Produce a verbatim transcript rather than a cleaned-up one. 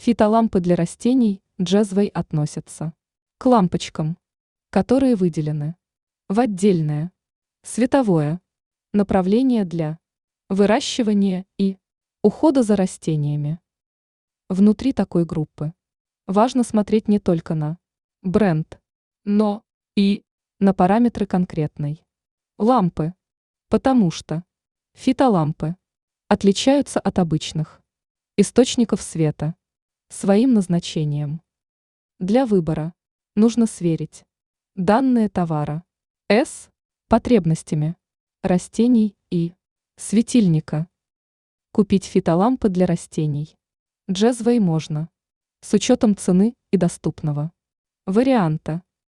Фитолампы для растений Джезвей относятся к лампочкам, которые выделены в отдельное световое направление для выращивания и ухода за растениями. Внутри такой группы важно смотреть не только на бренд, но и на параметры конкретной лампы, потому что фитолампы отличаются от обычных источников света своим назначением. Для выбора нужно сверить данные товара с потребностями растений и светильника. Купить фитолампы для растений Джезвей можно с учетом цены и доступного варианта.